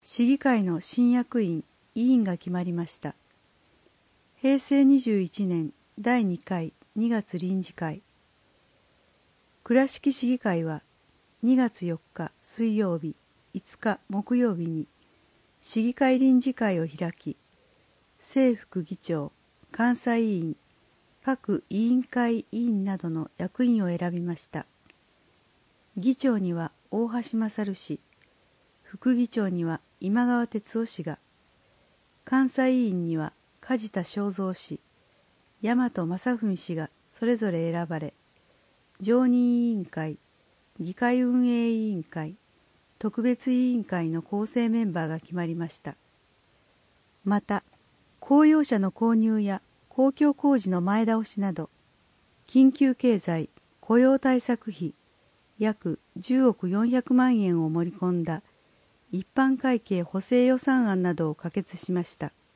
市議会の新役員・委員が決まりました。平成21年第2回2月臨時会。倉敷市議会は2月4日水曜日、5日木曜日に市議会臨時会を開き、正副議長、監査委員、各委員会委員などの役員を選びました。議長には大橋勝氏、副議長には今川哲夫氏が、監査委員には梶田正三氏、大和正文氏がそれぞれ選ばれ、常任委員会、議会運営委員会、特別委員会の構成メンバーが決まりました。また、公用車の購入や公共工事の前倒しなど、緊急経済・雇用対策費約10億400万円を盛り込んだ一般会計補正予算案などを可決しました。